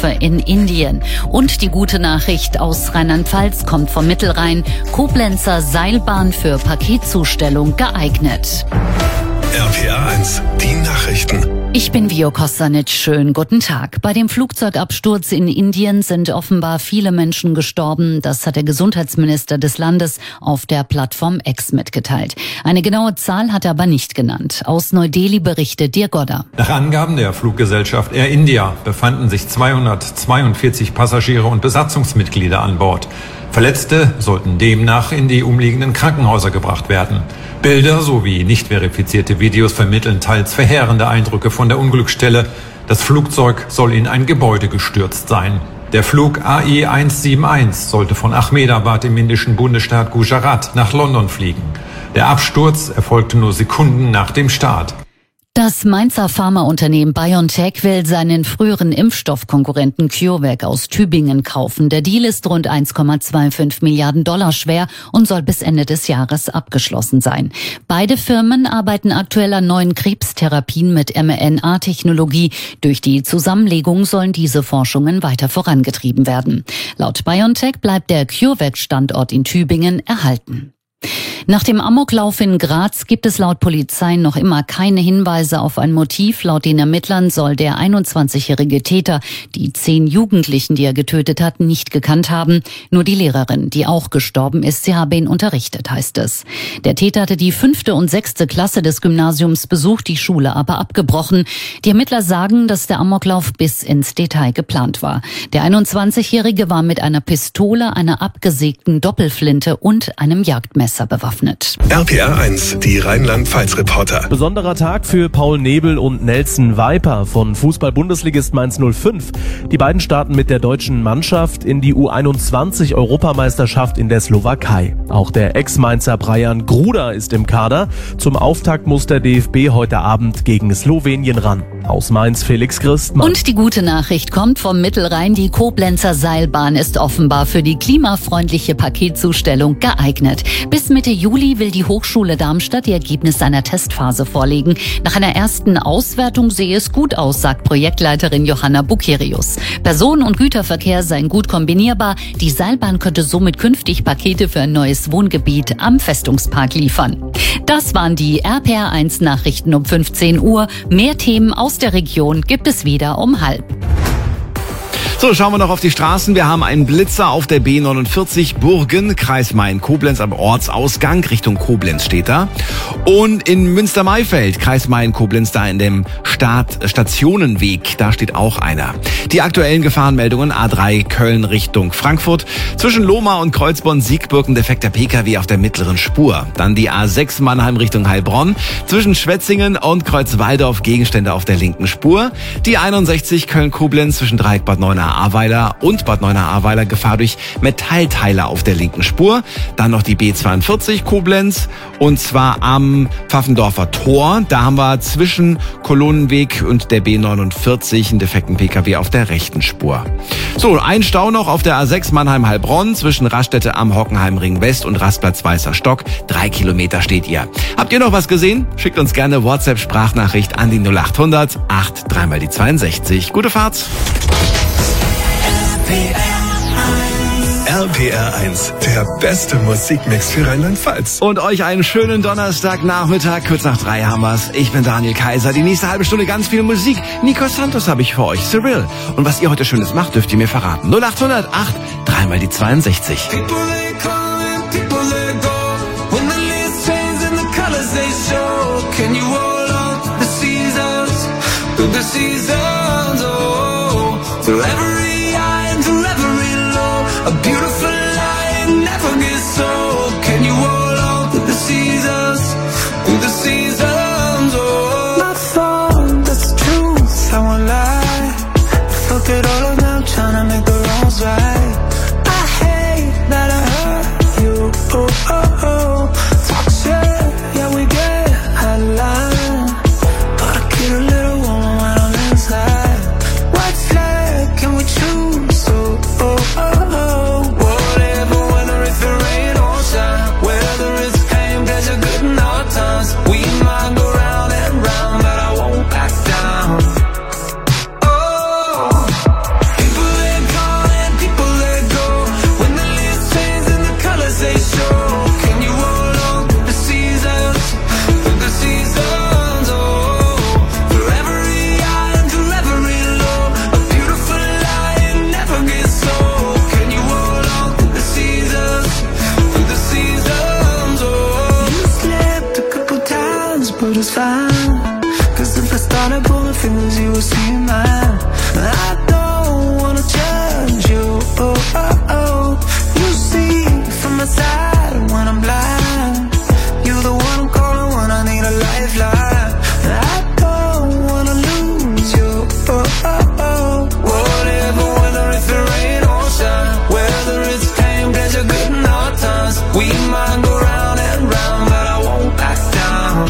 Katastrophe in Indien. Und die gute Nachricht aus Rheinland-Pfalz kommt vom Mittelrhein. Koblenzer Seilbahn für Paketzustellung geeignet. RPR 1, die Nachrichten. Ich bin Vio Kostanic. Schönen guten Tag. Bei dem Flugzeugabsturz in Indien sind offenbar viele Menschen gestorben. Das hat der Gesundheitsminister des Landes auf der Plattform X mitgeteilt. Eine genaue Zahl hat er aber nicht genannt. Aus Neu-Delhi berichtet Dirk Godder. Nach Angaben der Fluggesellschaft Air India befanden sich 242 Passagiere und Besatzungsmitglieder an Bord. Verletzte sollten demnach in die umliegenden Krankenhäuser gebracht werden. Bilder sowie nicht verifizierte Videos vermitteln teils verheerende Eindrücke von der Unglücksstelle. Das Flugzeug soll in ein Gebäude gestürzt sein. Der Flug AI 171 sollte von Ahmedabad im indischen Bundesstaat Gujarat nach London fliegen. Der Absturz erfolgte nur Sekunden nach dem Start. Das Mainzer Pharmaunternehmen BioNTech will seinen früheren Impfstoffkonkurrenten CureVac aus Tübingen kaufen. Der Deal ist rund 1,25 Milliarden Dollar schwer und soll bis Ende des Jahres abgeschlossen sein. Beide Firmen arbeiten aktuell an neuen Krebstherapien mit mRNA-Technologie. Durch die Zusammenlegung sollen diese Forschungen weiter vorangetrieben werden. Laut BioNTech bleibt der CureVac-Standort in Tübingen erhalten. Nach dem Amoklauf in Graz gibt es laut Polizei noch immer keine Hinweise auf ein Motiv. Laut den Ermittlern soll der 21-jährige Täter die 10 Jugendlichen, die er getötet hat, nicht gekannt haben. Nur die Lehrerin, die auch gestorben ist, sie habe ihn unterrichtet, heißt es. Der Täter hatte die 5. und 6. Klasse des Gymnasiums besucht, die Schule aber abgebrochen. Die Ermittler sagen, dass der Amoklauf bis ins Detail geplant war. Der 21-jährige war mit einer Pistole, einer abgesägten Doppelflinte und einem Jagdmesser bewaffnet. RPR 1, die Rheinland-Pfalz-Reporter. Besonderer Tag für Paul Nebel und Nelson Viper von Fußball-Bundesligist Mainz 05. Die beiden starten mit der deutschen Mannschaft in die U21-Europameisterschaft in der Slowakei. Auch der Ex-Mainzer Brian Gruder ist im Kader. Zum Auftakt muss der DFB heute Abend gegen Slowenien ran. Aus Mainz Felix Christmann. Und die gute Nachricht kommt vom Mittelrhein. Die Koblenzer Seilbahn ist offenbar für die klimafreundliche Paketzustellung geeignet. Bis Mitte Juli will die Hochschule Darmstadt die Ergebnisse einer Testphase vorlegen. Nach einer ersten Auswertung sehe es gut aus, sagt Projektleiterin Johanna Bukerius. Personen- und Güterverkehr seien gut kombinierbar. Die Seilbahn könnte somit künftig Pakete für ein neues Wohngebiet am Festungspark liefern. Das waren die RPR 1 Nachrichten um 15 Uhr. Mehr Themen aus der Region gibt es wieder um 12:30. So, schauen wir noch auf die Straßen. Wir haben einen Blitzer auf der B49 Burgen, Kreis Main-Koblenz am Ortsausgang, Richtung Koblenz steht da. Und in Münster-Maifeld, Kreis Main-Koblenz, da in dem Stationenweg, da steht auch einer. Die aktuellen Gefahrenmeldungen: A3 Köln Richtung Frankfurt. Zwischen Lohmar und Kreuzborn-Siegburg ein defekter PKW auf der mittleren Spur. Dann die A6 Mannheim Richtung Heilbronn. Zwischen Schwetzingen und Kreuzwaldorf Gegenstände auf der linken Spur. Die 61 Köln-Koblenz zwischen Dreieck Bad Neuenahr-Ahrweiler und Bad Neuenahr-Ahrweiler Gefahr durch Metallteile auf der linken Spur. Dann noch die B42 Koblenz und zwar am Pfaffendorfer Tor. Da haben wir zwischen Kolonnenweg und der B49 einen defekten PKW auf der rechten Spur. So, ein Stau noch auf der A6 Mannheim-Heilbronn zwischen Raststätte am Hockenheimring West und Rastplatz Weißer Stock. 3 Kilometer steht ihr. Habt ihr noch was gesehen? Schickt uns gerne WhatsApp-Sprachnachricht an die 0800 8 3 x 62. Gute Fahrt! RPR 1, der beste Musikmix für Rheinland-Pfalz. Und euch einen schönen Donnerstagnachmittag. Kurz nach 3 haben wir's. Ich bin Daniel Kaiser. Die nächste halbe Stunde ganz viel Musik. Nico Santos habe ich für euch. Cyril. Und was ihr heute Schönes macht, dürft ihr mir verraten. 0800 8 3 x 62. A beautiful line never gets old. Can you hold on through the seasons? Through the seasons, oh. My fault, that's the truth, I won't lie. I fucked it all up now, trying to make the wrongs right. I hate that I hurt but it's fine. Cause if I started pulling fingers, you would see mine. I don't wanna judge you, oh, oh, oh. You see from my side when I'm blind. You're the one I'm calling when I need a lifeline. I don't wanna lose you, oh, oh, oh. Whatever, whether it's the rain or shine, whether it's pain, pleasure, good and hard times, we might go round and round, but I won't back down.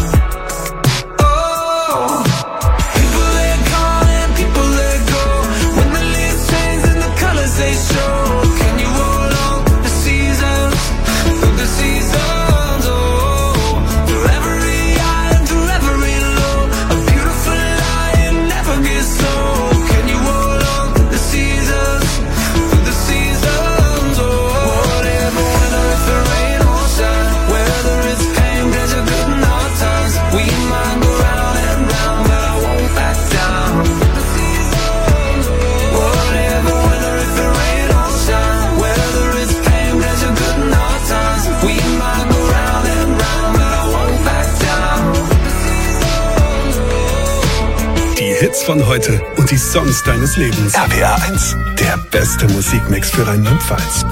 Oh, people let go and people let go. When the leaves change and the colors they show, can you hold on through the seasons, through the seasons? Oh, through every high and through every low, a beautiful lie never gets old. Can you hold on through the seasons, through the seasons? Oh, whatever, whether it's the rain or shine, whether it's pain, pleasure, good and hard times, we might go round and round, but I won't back down. Whatever, whether it's the rain or shine, whether it's pain, pleasure, good and hard times, we might go round and round, but I won't back down. Die Hits von heute und die Songs deines Lebens. RPR 1, der beste Musikmix für Rheinland-Pfalz.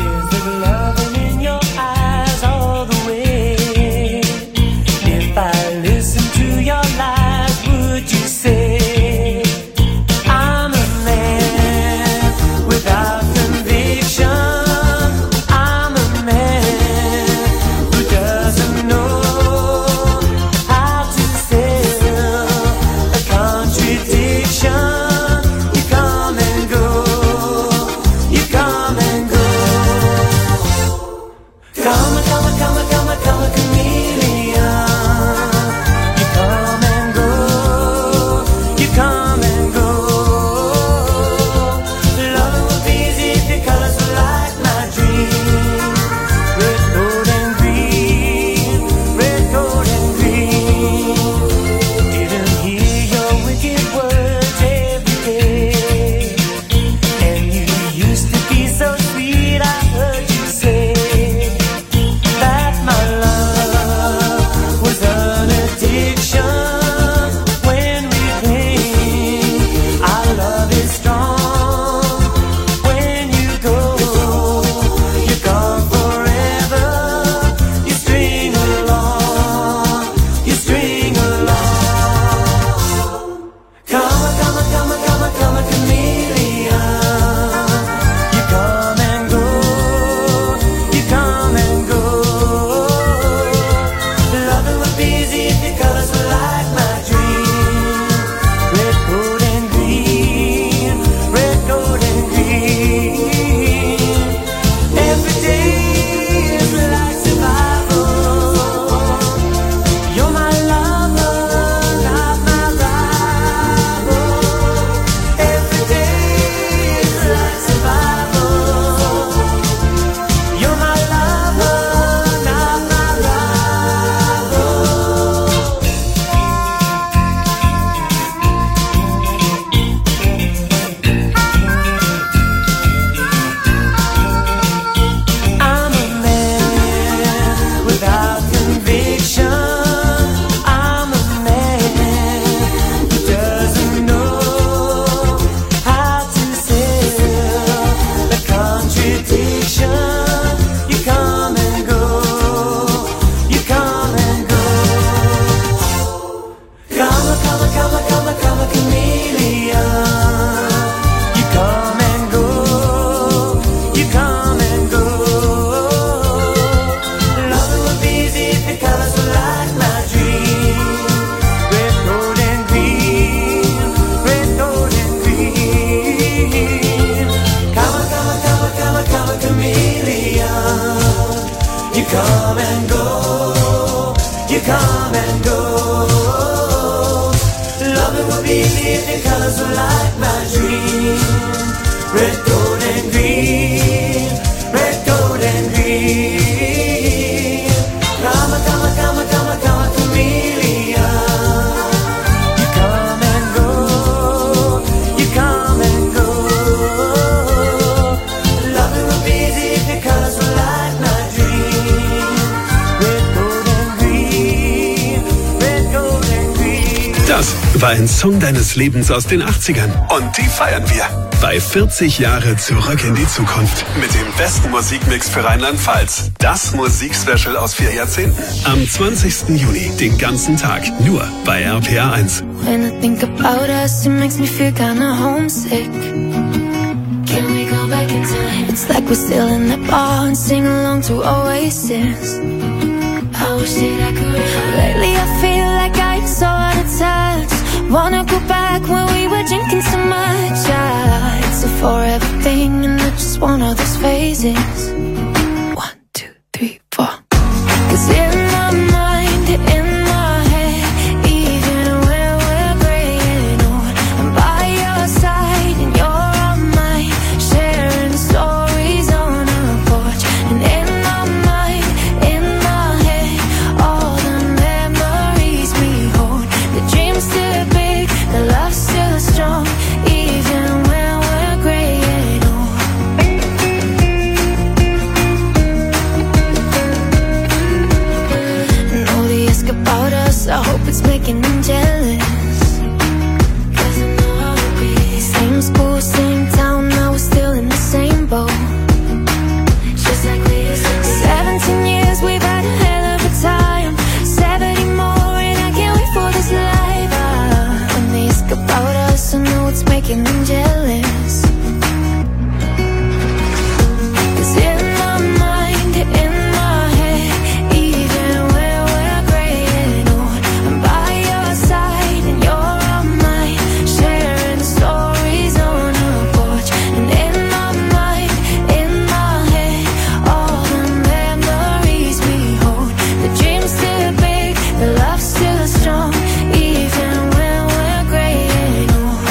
Red, gold and green. Das war ein Song deines Lebens aus den 80ern. Und die feiern wir. Bei 40 Jahre zurück in die Zukunft. Mit dem besten Musikmix für Rheinland-Pfalz. Das Musikspecial aus 4 Jahrzehnten. Am 20. Juni, den ganzen Tag. Nur bei RPA 1. When I think about us, it makes me feel kinda homesick. Can we go back in time? It's like we're still in that bar and sing along to Oasis. I wish that I could. Lately I feel like I'm so out of touch. Wanna go back when we were drinking so much. It's a forever thing and I just want all those phases. 1, 2, 3, 4. 'Cause in my mind, in my head, even when we're graying old, I'm by your side and you're on mine, sharing stories on a porch. And in my mind, in my head, all the memories we hold. The dream's still big, the love's still strong, even when we're graying old. And all they ask about us, I hope it's making them jealous. 'Cause I know how it be. Same school, same town, now we're still in the same boat. Just like we used to be. 17 years, we've had a hell of a time. 70 more and I can't wait for this life. When they ask about us, I know it's making them jealous. 'Cause in my mind, in my head, even when we're graying old, I'm by your side and you're on mine, sharing stories on a porch. And in my mind, in my head, all the memories we hold. The dream's still big, the love's still strong, even when we're graying old.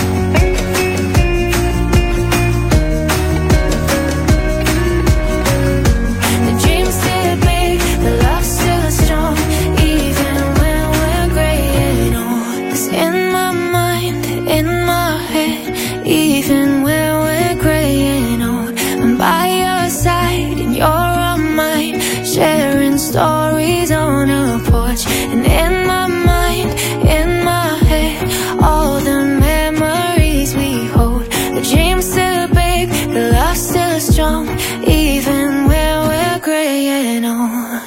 The dream's still big, the love's still strong, even when we're graying old. 'Cause in my mind, in my head, even when we're graying old, I'm by your side and you're on mine, sharing stories on a porch. And in my mind, in my head, all the memories we hold. The dream's still big, the love's still strong, even when we're graying old.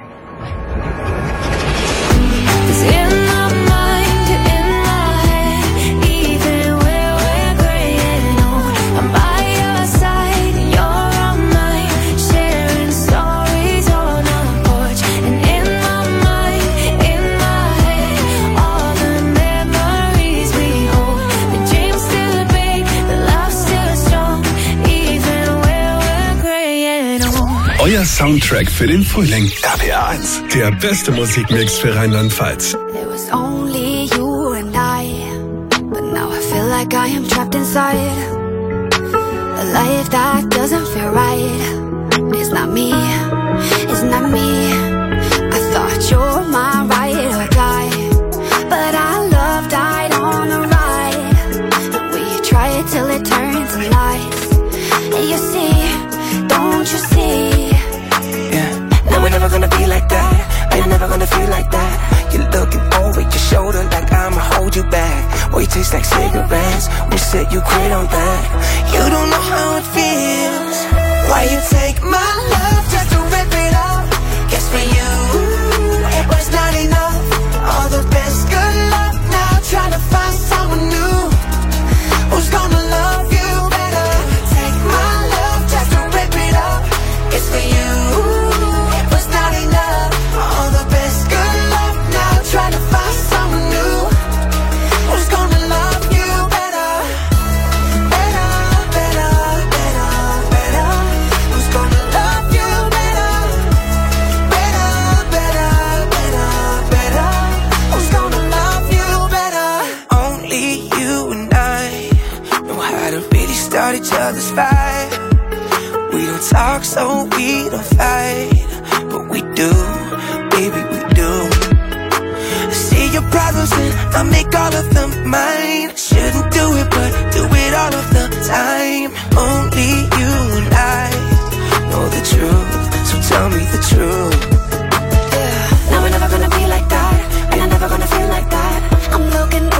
'Cause in my mind, in my head, even when we're graying old, I'm by your side and you're on mine, sharing stories on a porch. And in my mind, in my head, all the memories we hold. The dream's still big, the love's still strong, even when we're graying old. Euer Soundtrack für den Frühling. RPA 1. Der beste Musikmix für Rheinland-Pfalz. It was only you and I, but now I feel like I am trapped inside a life that doesn't feel right. It's not me, it's not me. I thought you're my ride or die, but our love died on a ride. We try it till it turns to lies. You see, don't you see? Yeah, no, we're never gonna be like that. You're never gonna feel like that. You're looking over your shoulder like I'ma hold you back. Or you taste like cigarettes. We said you quit on that. You don't know how it feels. Why you take my love just to rip it up? Guess for you, it was not enough. All the best, good luck now trying to find someone new who's gonna love you better. Take my love just to rip it up. It's for you. It was not enough. All the best, good luck now trying to find someone new who's gonna love you better. Better, better, better, better. Who's gonna love you better? Better, better, better, better. Who's gonna love you better? Only you and I know how to really start each other's fight. We don't talk so we don't fight, but we do, baby, we do. I see your problems and I make all of them mine. Shouldn't do it, but do it all of the time. Only you and I know the truth, so tell me the truth. Yeah, now we're never gonna be like that, and I'm never gonna feel like that. I'm looking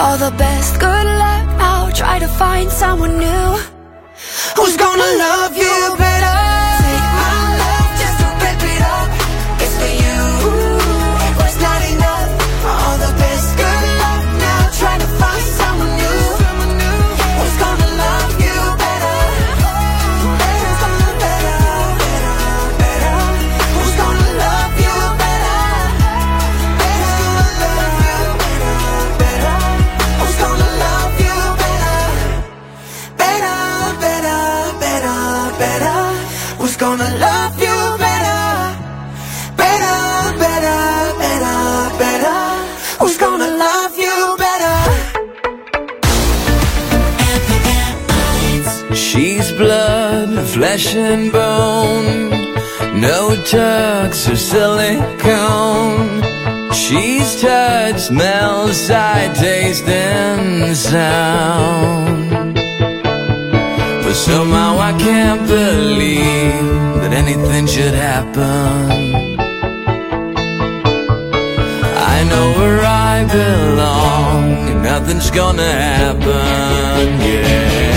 all the best. Good luck now, try to find someone new who's gonna love you better. Take my love just to rip it up. It's for you, it was not enough. All the best, good luck now, try to find someone new who's gonna love you better. Who's gonna better, better. Who's gonna love you better. Who's gonna love you better. Better, better, better, better. Who's gonna love you better. Better, better, better, better. Who's gonna love you better. She's blood, flesh and bone, no tucks or silicone. She's touch, smell, sight, taste and sound. But somehow I can't believe that anything should happen. I know where I belong and nothing's gonna happen, yeah.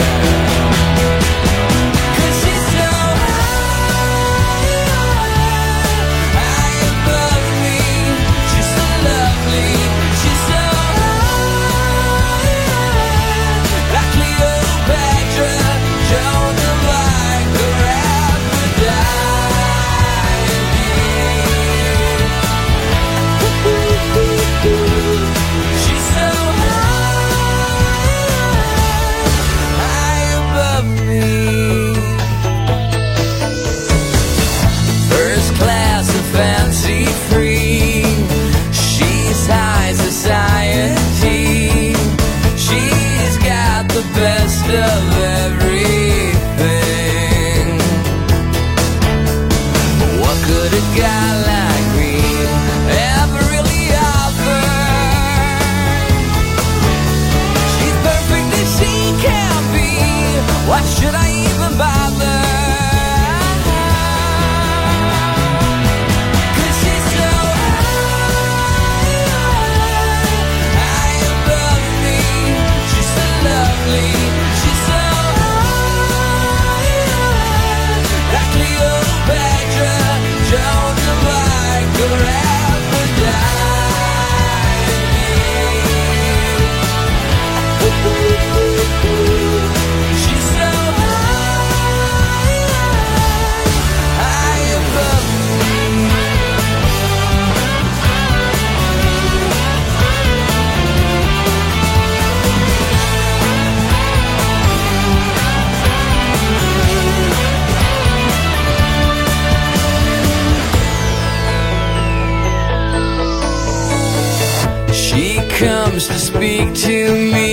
Comes to speak to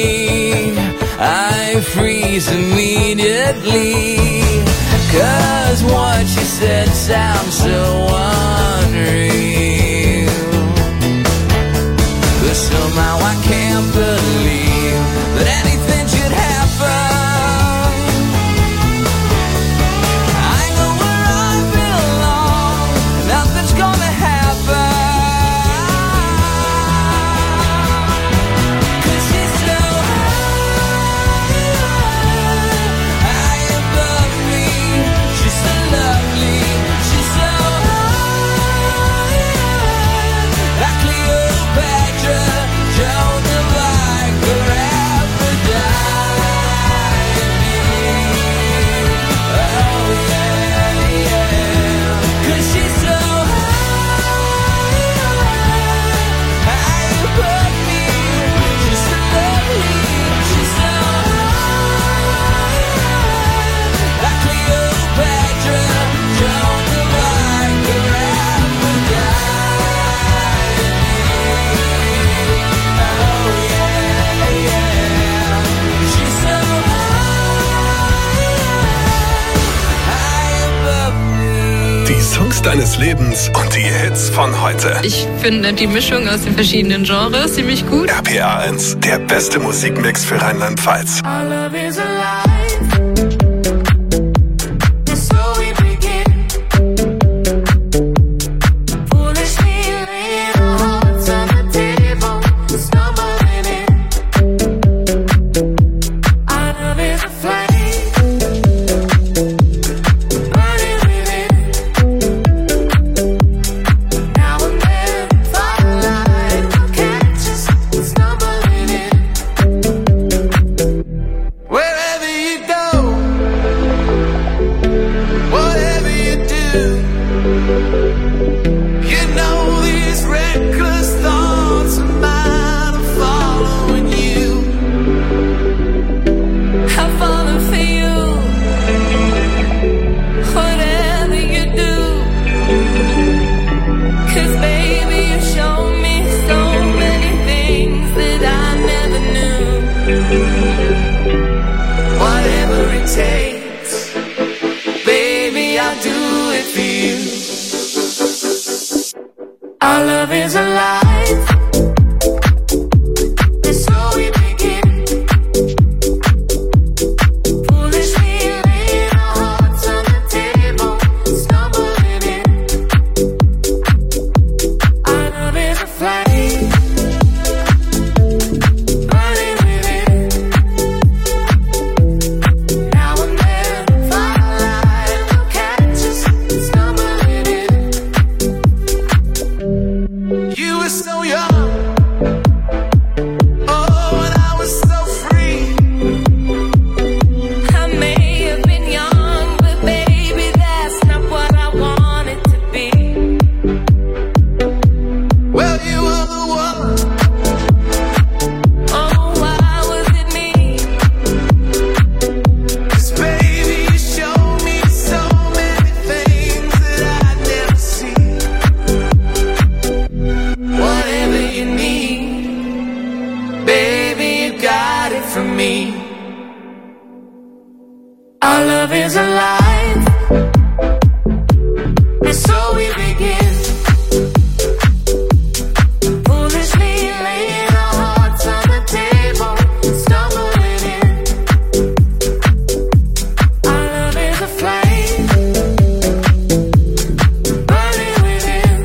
me, I freeze immediately, 'cause what she said sounds so unreal. But somehow I can't believe that anything should happen. I know where I belong, nothing's gonna happen. Die Songs deines Lebens und die Hits von heute. Ich finde die Mischung aus den verschiedenen Genres ziemlich gut. RPA 1, der beste Musikmix für Rheinland-Pfalz. Foolishly leave our hearts on the table, stumbling in. Our love is alive. And so we begin. Foolishly laying our hearts on the table, stumbling in. Our love is a flame, burning within. Now and then, firelight will catch us stumbling in. You were so young, oh, and I was so free. I may have been young, but baby, that's not what I wanted to be. Well, you were the one. Oh, why was it me? 'Cause baby, you showed me so many things that I'd never seen. Whatever you need, baby, you got it from me. Our love is alive, and so we begin. Foolishly laying our hearts on the table, stumbling in. Our love is a flame, burning within.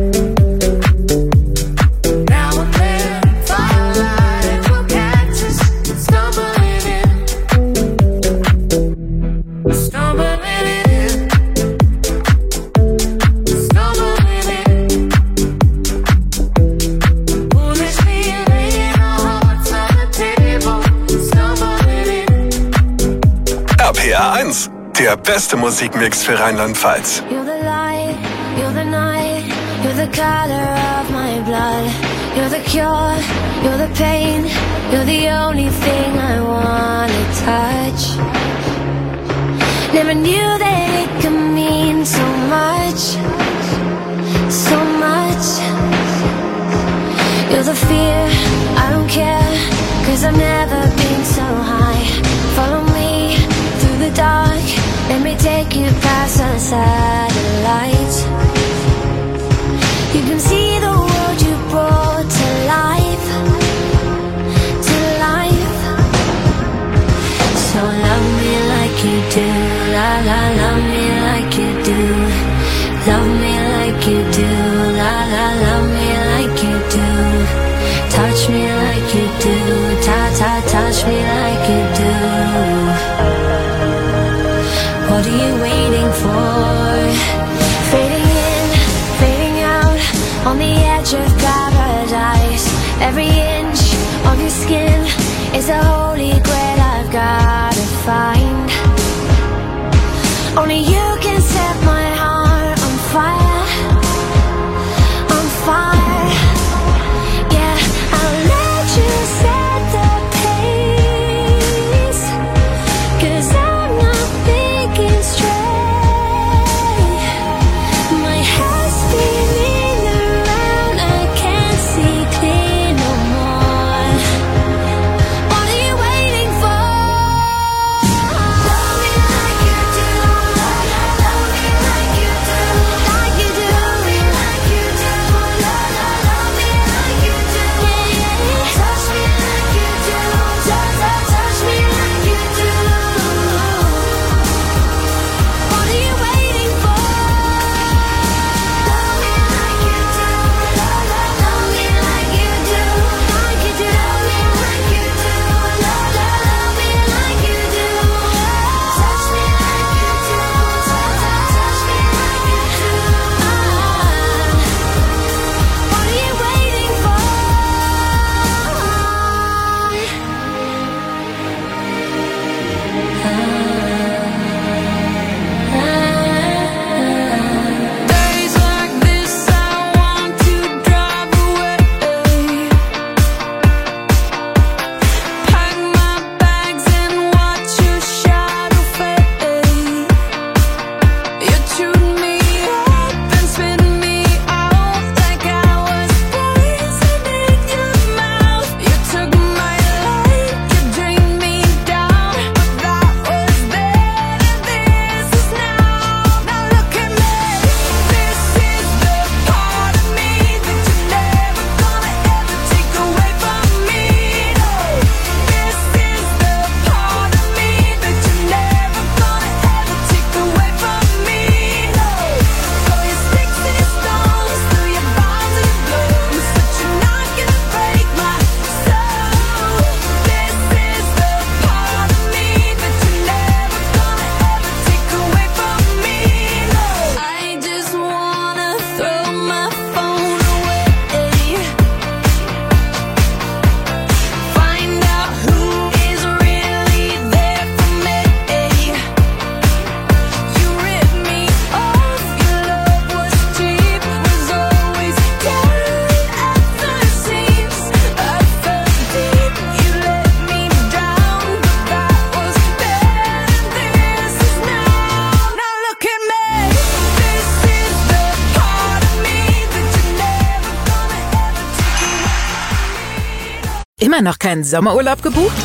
Now and then, firelight will catch us stumbling in. Stumbling in. Stumbling in. Foolishly laying our hearts on the table, stumbling in. RPR 1, der beste Musikmix für Rheinland-Pfalz. You're the light, you're the night, you're the color of my blood. You're the cure, you're the pain, you're the only thing I wanna touch. Never knew that it could mean so much, so much. You're the fear, I don't care, 'cause I've never been so high. Follow me through the dark, let me take you past the satellites. You can see the world you brought to life, to life. So love me like you do, la la, love me like you do. Love me like you do, la la, love me like you do. Touch me like you do, ta ta, touch me like you do. What are you waiting for? Fading in, fading out, on the edge of paradise. Every inch of your skin is a holy grail I've gotta find. Only you can set my heart on fire, on fire. Yeah, I'll let you set the pace, 'cause I'm not thinking straight. My head's spinning around, I can't see clear no more. What are you waiting for? Love me like you do, love me Immer noch keinen Sommerurlaub gebucht?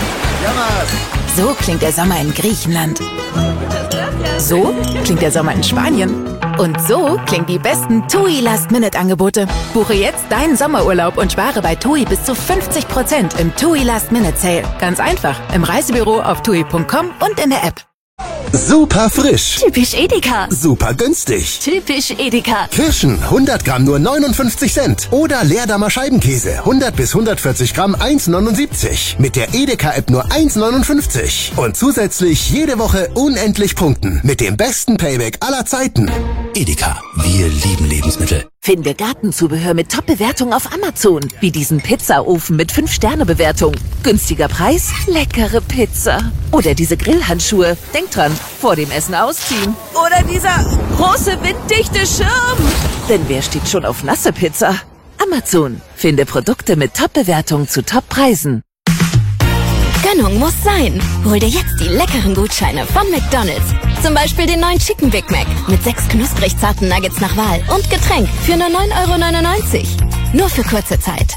So klingt der Sommer in Griechenland. So klingt der Sommer in Spanien. Und so klingen die besten TUI Last-Minute-Angebote. Buche jetzt deinen Sommerurlaub und spare bei TUI bis zu 50% im TUI Last-Minute-Sale. Ganz einfach, im Reisebüro, auf TUI.com und in der App. Super frisch. Typisch Edeka. Super günstig. Typisch Edeka. Kirschen, 100 Gramm nur 59 Cent. Oder Leerdammer Scheibenkäse, 100 bis 140 Gramm 1,79. Mit der Edeka-App nur 1,59. Und zusätzlich jede Woche unendlich punkten. Mit dem besten Payback aller Zeiten. Edeka, wir lieben Lebensmittel. Finde Gartenzubehör mit Top-Bewertungen auf Amazon. Wie diesen Pizzaofen mit 5-Sterne-Bewertung. Günstiger Preis, leckere Pizza. Oder diese Grillhandschuhe. Denk dran, vor dem Essen ausziehen. Oder dieser große winddichte Schirm. Denn wer steht schon auf nasse Pizza? Amazon. Finde Produkte mit Top-Bewertungen zu Top-Preisen. Gönnung muss sein. Hol dir jetzt die leckeren Gutscheine von McDonald's. Zum Beispiel den neuen Chicken Big Mac mit 6 knusprig zarten Nuggets nach Wahl und Getränk für nur 9,99 €. Nur für kurze Zeit.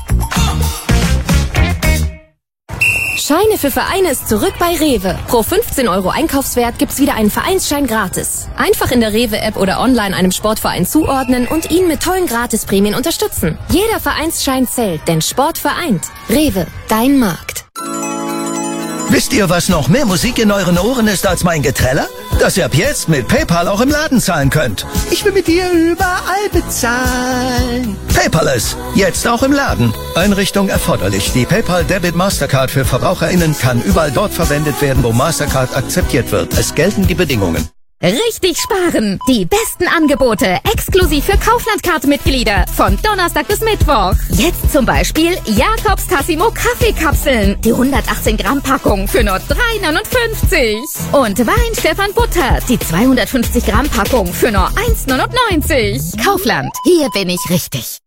Scheine für Vereine ist zurück bei Rewe. Pro 15 € Einkaufswert gibt's wieder einen Vereinsschein gratis. Einfach in der Rewe-App oder online einem Sportverein zuordnen und ihn mit tollen Gratisprämien unterstützen. Jeder Vereinsschein zählt, denn Sport vereint. Rewe, dein Markt. Wisst ihr, was noch mehr Musik in euren Ohren ist als mein Geträller? Dass ihr ab jetzt mit PayPal auch im Laden zahlen könnt. Ich will mit dir überall bezahlen. Paperless, jetzt auch im Laden. Einrichtung erforderlich. Die PayPal Debit Mastercard für VerbraucherInnen kann überall dort verwendet werden, wo Mastercard akzeptiert wird. Es gelten die Bedingungen. Richtig sparen! Die besten Angebote exklusiv für Kaufland-Card-Mitglieder von Donnerstag bis Mittwoch. Jetzt zum Beispiel Jakobs Tassimo Kaffeekapseln, die 118 Gramm Packung für nur 3,59 €. Und Wein Stefan Butter, die 250 Gramm Packung für nur 1,99 €. Kaufland, hier bin ich richtig.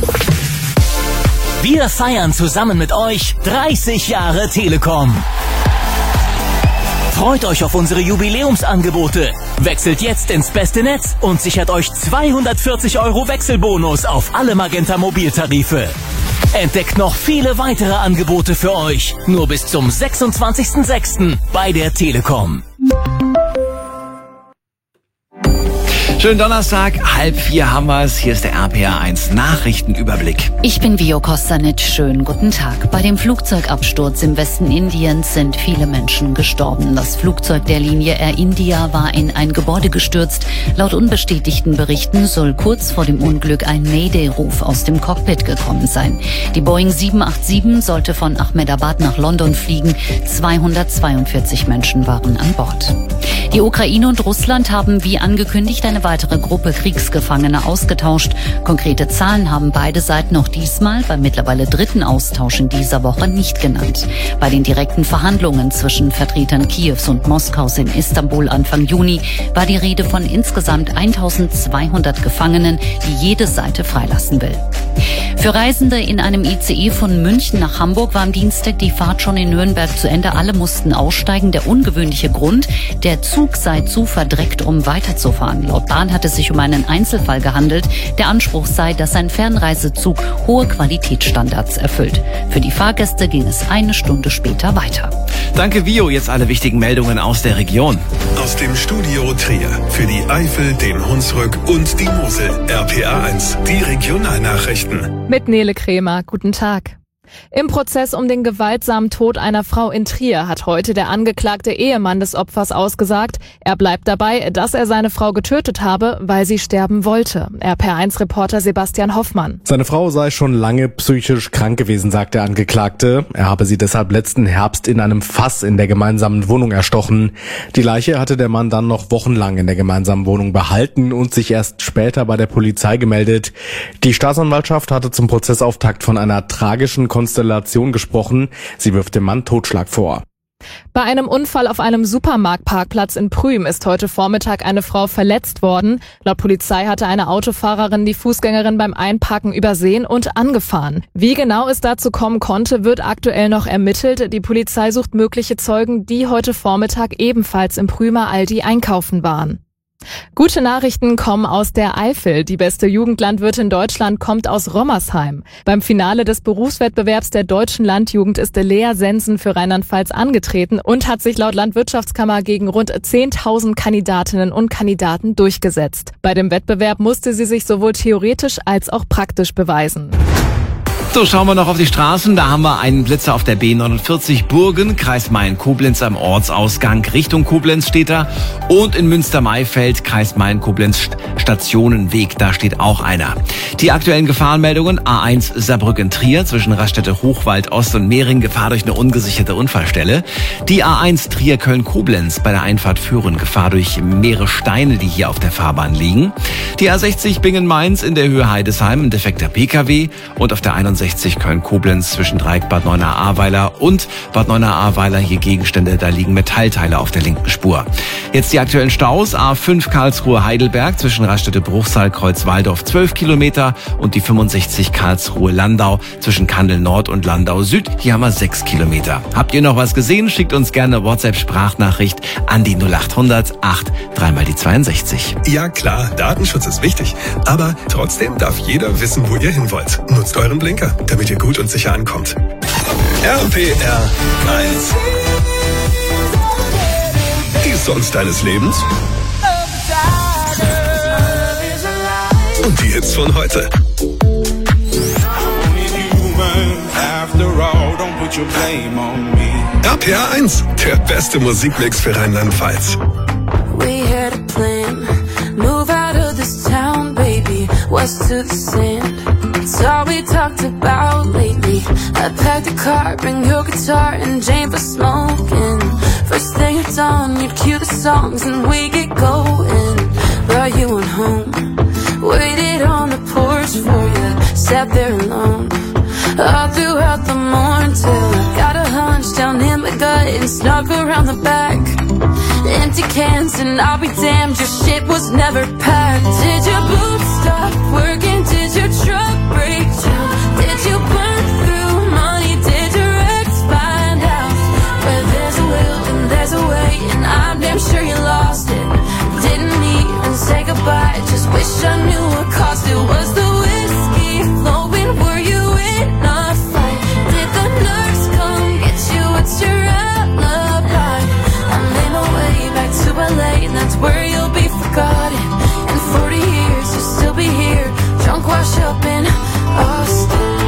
Wir feiern zusammen mit euch 30 Jahre Telekom. Freut euch auf unsere Jubiläumsangebote. Wechselt jetzt ins beste Netz und sichert euch 240 € Wechselbonus auf alle Magenta Mobiltarife. Entdeckt noch viele weitere Angebote für euch. Nur bis zum 26.06. bei der Telekom. Schönen Donnerstag, 3:30 haben wir es. Hier ist der RPA1 Nachrichtenüberblick. Ich bin Vio Kostanic. Schönen guten Tag. Bei dem Flugzeugabsturz im Westen Indiens sind viele Menschen gestorben. Das Flugzeug der Linie Air India war in ein Gebäude gestürzt. Laut unbestätigten Berichten soll kurz vor dem Unglück ein Mayday-Ruf aus dem Cockpit gekommen sein. Die Boeing 787 sollte von Ahmedabad nach London fliegen. 242 Menschen waren an Bord. Die Ukraine und Russland haben wie angekündigt eine weitere Gruppe Kriegsgefangener ausgetauscht. Konkrete Zahlen haben beide Seiten noch diesmal beim mittlerweile dritten Austausch in dieser Woche nicht genannt. Bei den direkten Verhandlungen zwischen Vertretern Kiews und Moskaus in Istanbul Anfang Juni war die Rede von insgesamt 1200 Gefangenen, die jede Seite freilassen will. Für Reisende in einem ICE von München nach Hamburg war am Dienstag die Fahrt schon in Nürnberg zu Ende. Alle mussten aussteigen. Der ungewöhnliche Grund: der Zug sei zu verdreckt, um weiterzufahren. Laut Bahn hat es sich um einen Einzelfall gehandelt. Der Anspruch sei, dass ein Fernreisezug hohe Qualitätsstandards erfüllt. Für die Fahrgäste ging es eine Stunde später weiter. Danke, Vio. Jetzt alle wichtigen Meldungen aus der Region. Aus dem Studio Trier für die Eifel, den Hunsrück und die Mosel. RPA1, die Regionalnachrichten. Mit Nele Kremer, guten Tag. Im Prozess um den gewaltsamen Tod einer Frau in Trier hat heute der angeklagte Ehemann des Opfers ausgesagt, er bleibt dabei, dass er seine Frau getötet habe, weil sie sterben wollte. RPA1-Reporter Sebastian Hoffmann. Seine Frau sei schon lange psychisch krank gewesen, sagt der Angeklagte. Er habe sie deshalb letzten Herbst in einem Fass in der gemeinsamen Wohnung erstochen. Die Leiche hatte der Mann dann noch wochenlang in der gemeinsamen Wohnung behalten und sich erst später bei der Polizei gemeldet. Die Staatsanwaltschaft hatte zum Prozessauftakt von einer tragischen Konstellation gesprochen. Sie wirft dem Mann Totschlag vor. Bei einem Unfall auf einem Supermarktparkplatz in Prüm ist heute Vormittag eine Frau verletzt worden. Laut Polizei hatte eine Autofahrerin die Fußgängerin beim Einparken übersehen und angefahren. Wie genau es dazu kommen konnte, wird aktuell noch ermittelt. Die Polizei sucht mögliche Zeugen, die heute Vormittag ebenfalls im Prümer Aldi einkaufen waren. Gute Nachrichten kommen aus der Eifel. Die beste Jugendlandwirtin Deutschland kommt aus Rommersheim. Beim Finale des Berufswettbewerbs der deutschen Landjugend ist Lea Sensen für Rheinland-Pfalz angetreten und hat sich laut Landwirtschaftskammer gegen rund 10.000 Kandidatinnen und Kandidaten durchgesetzt. Bei dem Wettbewerb musste sie sich sowohl theoretisch als auch praktisch beweisen. So, schauen wir noch auf die Straßen. Da haben wir einen Blitzer auf der B49 Burgen, Kreis Main-Koblenz am Ortsausgang Richtung Koblenz steht da. Und in Münster-Maifeld, Kreis Main-Koblenz Stationenweg, da steht auch einer. Die aktuellen Gefahrenmeldungen: A1 Saarbrücken-Trier zwischen Raststätte Hochwald Ost und Mehring, Gefahr durch eine ungesicherte Unfallstelle. Die A1 Trier-Köln-Koblenz bei der Einfahrt Führen, Gefahr durch mehrere Steine, die hier auf der Fahrbahn liegen. Die A60 Bingen-Mainz in der Höhe Heidesheim, ein defekter PKW. Und auf der 61 Köln-Koblenz zwischen Dreieck Bad Neuenahr-Ahrweiler und Bad Neuenahr-Ahrweiler hier Gegenstände, da liegen Metallteile auf der linken Spur. Jetzt die aktuellen Staus: A5 Karlsruhe-Heidelberg zwischen Raststätte Bruchsal Kreuz-Waldorf 12 Kilometer und die 65 Karlsruhe-Landau zwischen Kandel Nord und Landau Süd, hier haben wir 6 Kilometer. Habt ihr noch was gesehen? Schickt uns gerne WhatsApp-Sprachnachricht an die 0800 8 3 die 62. Ja klar, Datenschutz ist wichtig, aber trotzdem darf jeder wissen, wo ihr hin wollt. Nutzt euren Blinker, damit ihr gut und sicher ankommt. RPR 1. Die Songs deines Lebens und die Hits von heute. RPR 1, der beste Musikmix für Rheinland-Pfalz. We had a plan, move out of this town, baby, west to the sand. It's all we talked about lately. I packed a car, bring your guitar and Jane for smoking. First thing at dawn, you'd cue the songs and we get going. Brought you on home, waited on the porch for you, sat there alone. All throughout the morning till I got a hunch down in my gut and snuck around the back. Empty cans and I'll be damned, your shit was never packed. Did your boots stop working? Did your truck break down? Did you burn through money? Did your ex find out? Where there's a will and there's a way, and I'm damn sure you lost it. Didn't even say goodbye, just wish I knew what caused it. Was the whiskey flowing? Were you in a fight? Did the nurse come get you? What's your alibi? I made my way back to LA, and that's where you'll be forgotten. In 40 years you'll still be here, drunk, washed up in Austin.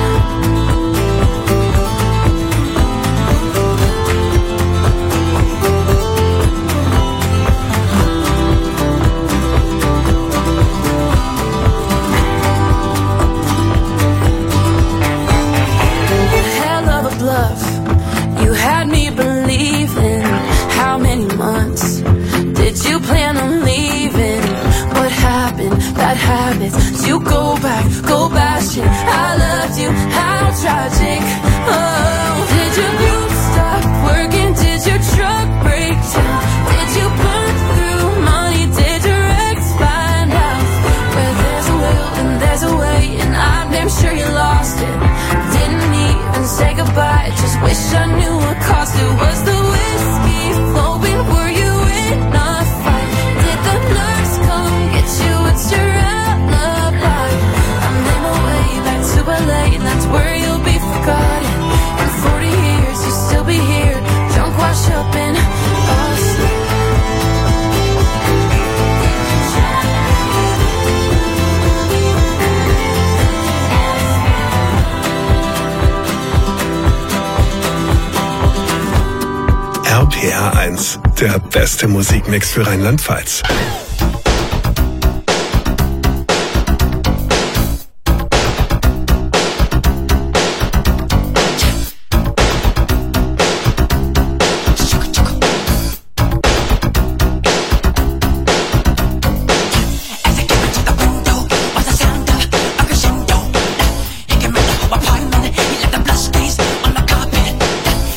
Hell of a bluff, you had me believing. How many months did you plan on leaving? What happened? Bad habits. You go back, go bashing. I loved you, how tragic. Oh, did your roof stop working? Did your truck break down? Did you burn through money? Did your ex find out? Where there's a will and there's a way, and I'm damn sure you lost it. Didn't even say goodbye, just wish I knew what caused it. Was the whiskey flowing? Were you in a fight? Did the nurse come get you? What's your alibi? I made my way back to LA, and that's where you'll be forgotten. In 40 years you'll still be here, drunk, washed up in Austin. RPR 1, der beste Musikmix für Rheinland-Pfalz.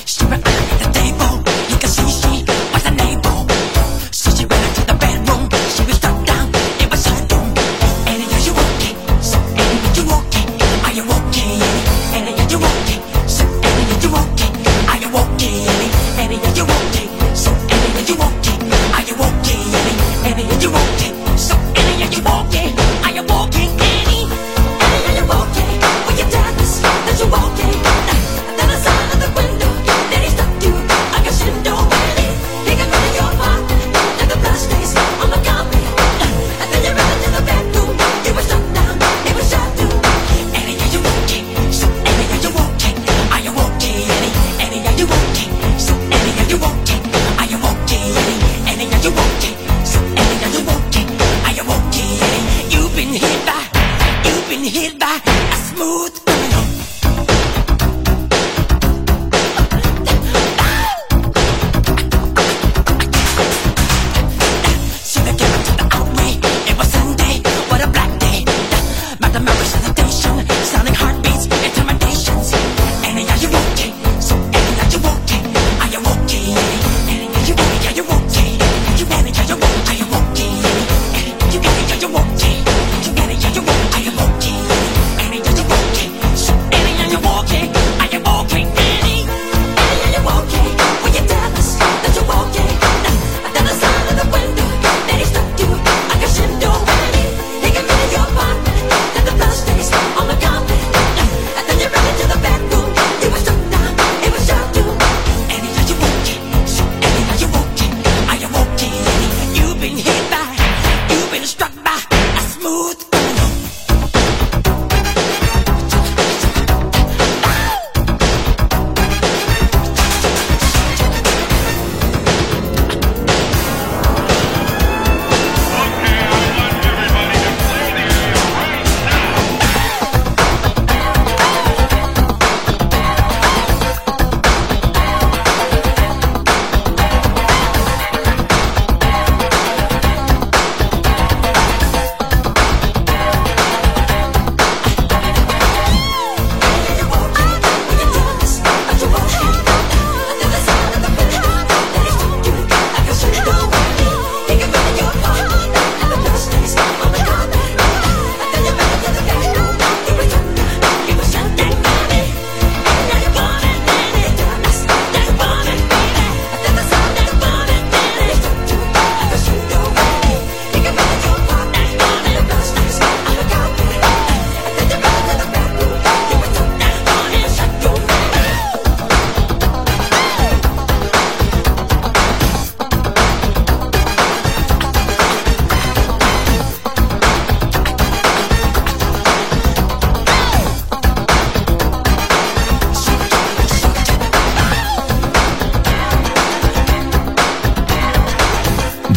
Bedroom.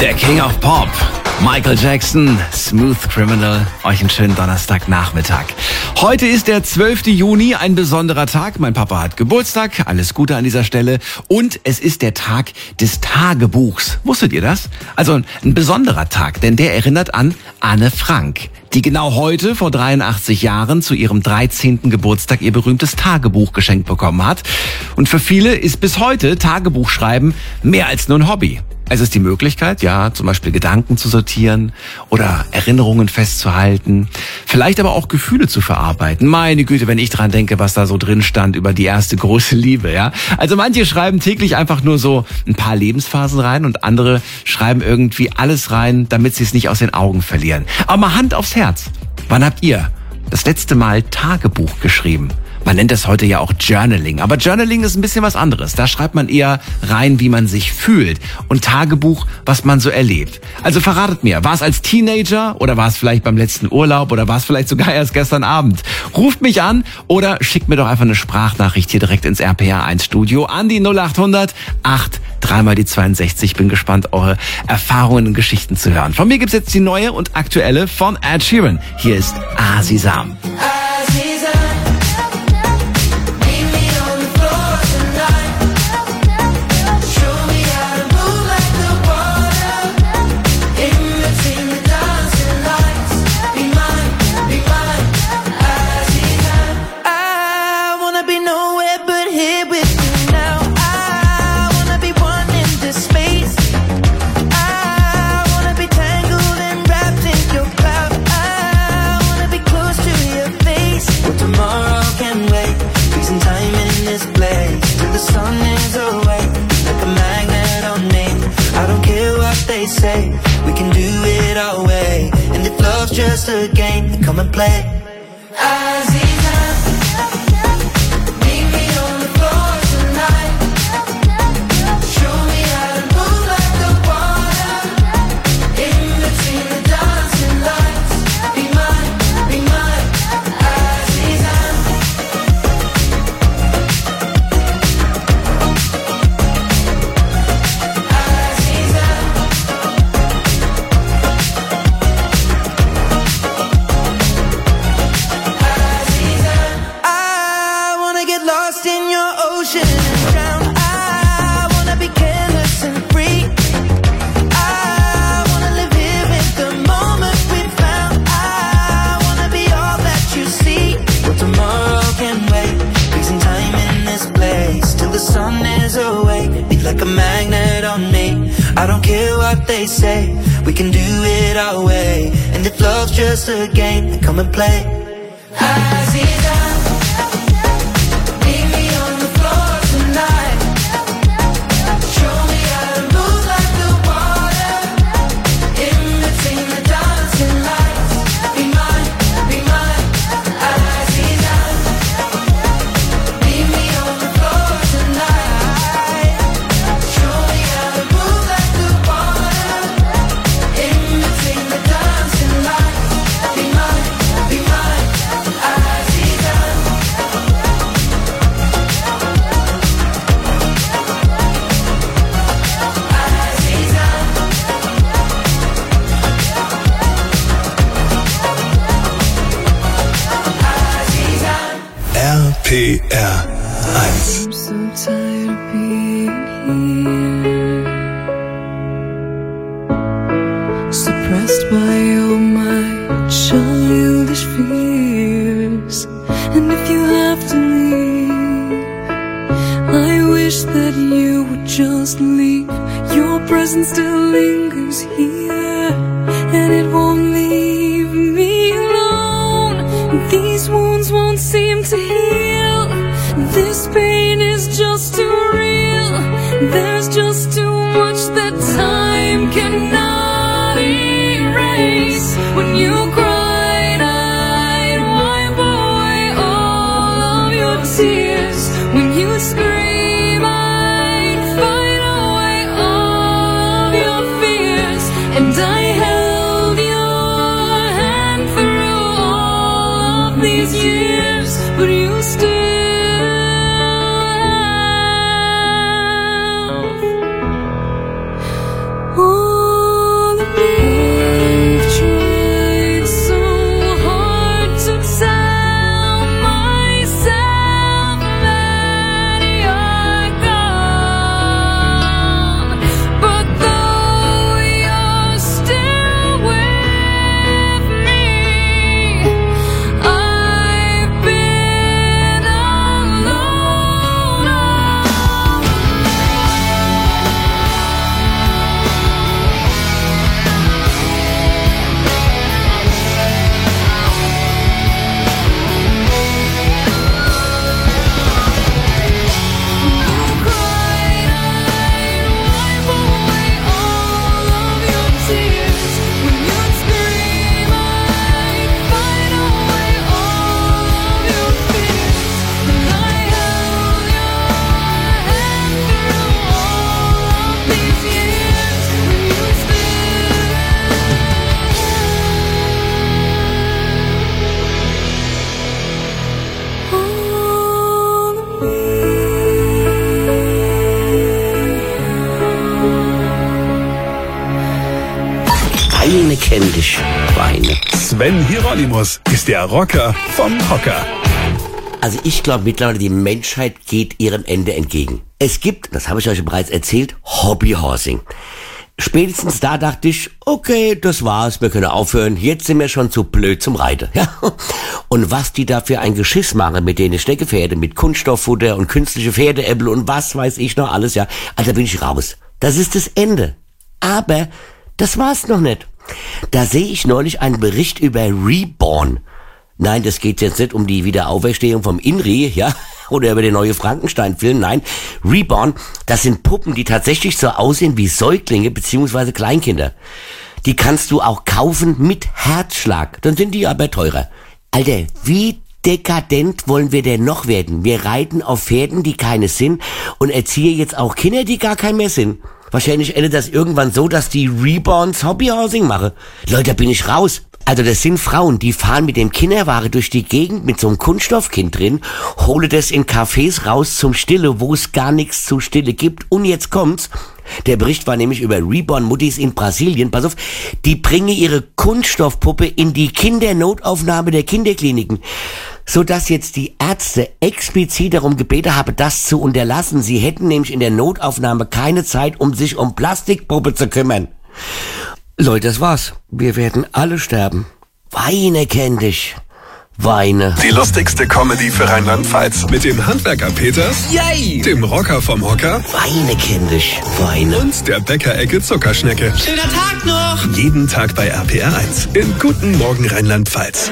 Der King of Pop, Michael Jackson, Smooth Criminal. Euch einen schönen Donnerstagnachmittag. Heute ist der 12. Juni, ein besonderer Tag. Mein Papa hat Geburtstag, alles Gute an dieser Stelle. Und es ist der Tag des Tagebuchs. Wusstet ihr das? Also ein besonderer Tag, denn der erinnert an Anne Frank, die genau heute vor 83 Jahren zu ihrem 13. Geburtstag ihr berühmtes Tagebuch geschenkt bekommen hat. Und für viele ist bis heute Tagebuchschreiben mehr als nur ein Hobby. Es ist die Möglichkeit, ja, zum Beispiel Gedanken zu sortieren oder Erinnerungen festzuhalten, vielleicht aber auch Gefühle zu verarbeiten. Meine Güte, wenn ich dran denke, was da so drin stand über die erste große Liebe, ja. Also manche schreiben täglich einfach nur so ein paar Lebensphasen rein und andere schreiben irgendwie alles rein, damit sie es nicht aus den Augen verlieren. Aber mal Hand aufs Herz. Wann habt ihr das letzte Mal Tagebuch geschrieben? Man nennt das heute ja auch Journaling. Aber Journaling ist ein bisschen was anderes. Da schreibt man eher rein, wie man sich fühlt. Und Tagebuch, was man so erlebt. Also verratet mir, war es als Teenager oder war es vielleicht beim letzten Urlaub oder war es vielleicht sogar erst gestern Abend? Ruft mich an oder schickt mir doch einfach eine Sprachnachricht hier direkt ins RPR1 Studio an die 0800 3 die 62. Bin gespannt, eure Erfahrungen und Geschichten zu hören. Von mir gibt's jetzt die neue und aktuelle von Ed Sheeran. Hier ist Azizam. We can do it our way, and if love's just a game, then come and play. Like a magnet on me, I don't care what they say. We can do it our way, and if love's just a game, then come and play. RPR1. I'm so tired of being here, suppressed by all my childish fears. And if you have to leave, I wish that you would just leave. Your presence still lingers here, and it won't leave me alone. These wounds won't seem to heal. This pain is just too real. There's just too much that time cannot erase. When you cried, I'd wipe away all of your tears. When you scream, I'd fight away all of your fears. And I held your hand through all of these years, but you still Weine kenn dich, Weine. Sven Hieronymus ist der Rocker vom Hocker. Also ich glaube mittlerweile, die Menschheit geht ihrem Ende entgegen. Es gibt, das habe ich euch bereits erzählt, Hobbyhorsing. Spätestens da dachte ich, okay, das war's, wir können aufhören, jetzt sind wir schon zu blöd zum Reiten. Ja? Und was die da für ein Geschiss machen mit den Steckepferden, mit Kunststofffutter und künstliche Pferdeäpfel und was weiß ich noch alles, ja, also da bin ich raus. Das ist das Ende. Aber das war's noch nicht. Da sehe ich neulich einen Bericht über Reborn. Nein, das geht jetzt nicht um die Wiederauferstehung vom Inri, ja, oder über den neuen Frankenstein-Film. Nein, Reborn, das sind Puppen, die tatsächlich so aussehen wie Säuglinge bzw. Kleinkinder. Die kannst du auch kaufen mit Herzschlag, dann sind die aber teurer. Alter, wie dekadent wollen wir denn noch werden? Wir reiten auf Pferden, die keine sind, und erziehen jetzt auch Kinder, die gar kein mehr sind. Wahrscheinlich endet das irgendwann so, dass die Reborns Hobbyhousing machen. Leute, da bin ich raus. Also das sind Frauen, die fahren mit dem Kinderwagen durch die Gegend mit so einem Kunststoffkind drin, hole das in Cafés raus zum Stille, wo es gar nichts zu Stille gibt. Und jetzt kommt's. Der Bericht war nämlich über Reborn-Muttis in Brasilien. Pass auf, die bringen ihre Kunststoffpuppe in die Kindernotaufnahme der Kinderkliniken, sodass jetzt die Ärzte explizit darum gebeten haben, das zu unterlassen. Sie hätten nämlich in der Notaufnahme keine Zeit, um sich um Plastikpuppe zu kümmern. Leute, das war's. Wir werden alle sterben. Weine kenn dich. Weine. Die lustigste Comedy für Rheinland-Pfalz. Mit dem Handwerker Peters, Yay! Dem Rocker vom Hocker, Weine kenn dich. Weine. Und der Bäckerecke Zuckerschnecke. Schöner Tag noch! Jeden Tag bei RPR1. In Guten Morgen Rheinland-Pfalz.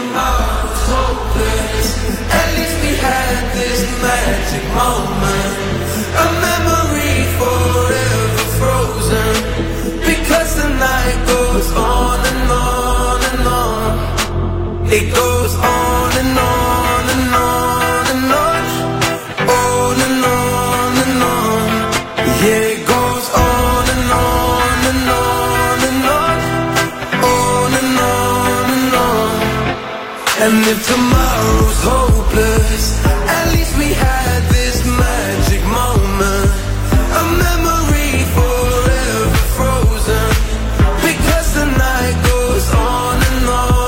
It goes on and on and on and on, on and on and on. Yeah, it goes on and on and on and on, on and on and on. And if tomorrow's hopeless, at least we had this magic moment, a memory forever frozen, because the night goes on and on.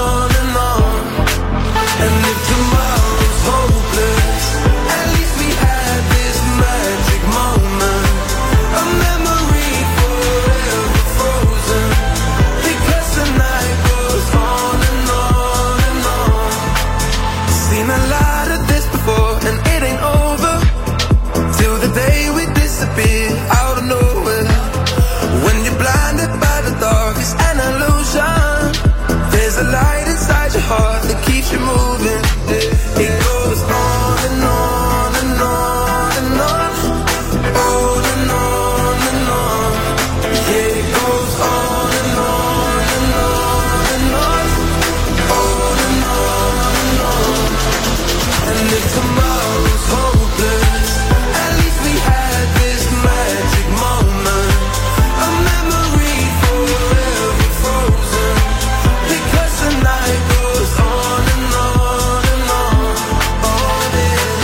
Light inside your heart that keeps you moving. It goes on and on and on and on, on and on and on. Yeah, it goes on and on and on and on, on and on and on. And if tomorrow's hopeless, at least we had this magic moment, a memory forever frozen. The night goes on and on and on, on and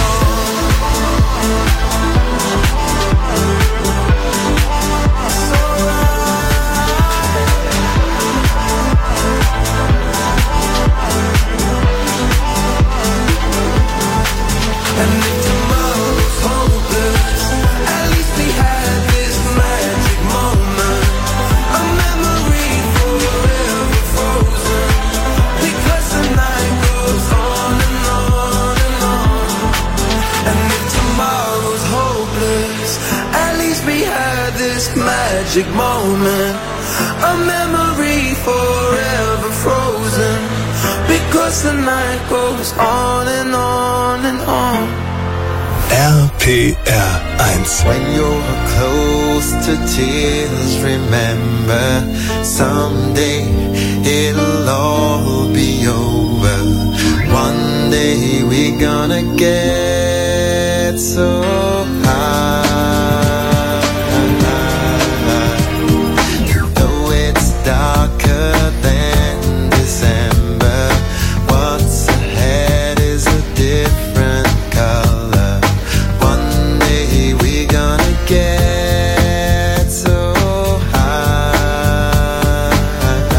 and if tomorrow's hopeless, at least we had this magic moment, a memory forever frozen. Because the night goes on and on and on. And if tomorrow's hopeless, at least we had this magic moment, a memory forever frozen. Because the night goes on and on and on. RPR1. When you're close to tears, remember someday it'll all be over. One day we're gonna get so high. Though it's darker than December, what's ahead is a different color. One day we're gonna get so high.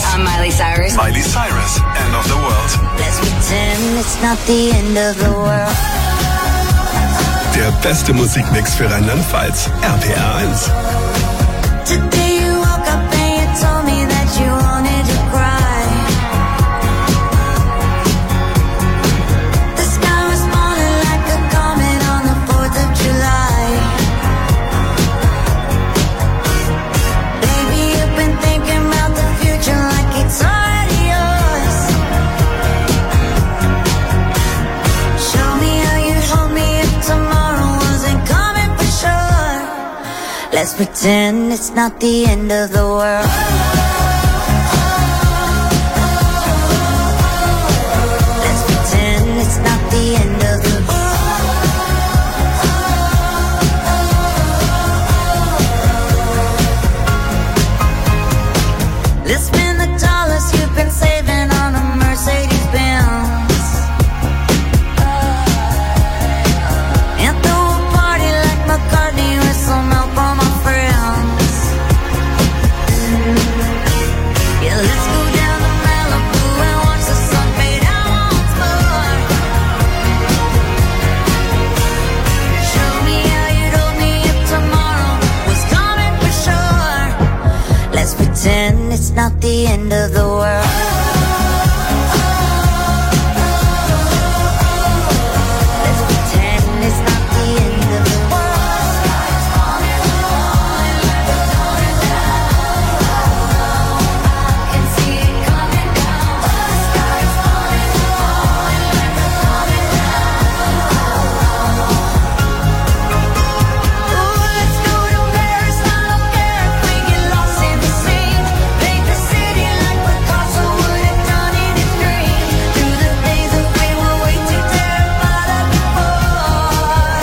I'm Miley Cyrus. Miley Cyrus, End of the World. Let's pretend it's not the end of the world. Der beste Musikmix für Rheinland-Pfalz. RPR 1. Today you woke up and you told me that you wanted to cry. The sky was falling like a comet on the 4th of July. Baby, you've been thinking about the future like it's already yours. Show me how you'd hold me if tomorrow wasn't coming for sure. Let's pretend it's not the end of the world. Let's pretend it's not the end of the world. Let's spend the dollars you've been saving on a Mercedes-Benz. And throw a party like McCartney with some help from my friends. Yeah, let's go down to Malibu and watch the sun fade out once more. Show me how you'd hold me if tomorrow was coming for sure. Let's pretend it's not the end of the world. Let's pretend it's not the end of the world. I can see it coming down. The sky's falling like a coming down. Ooh, let's go to Paris. I don't care if we get lost in the scene. Paint the city like Picasso would have done in his dream. Through the things that we were way too terrified of before.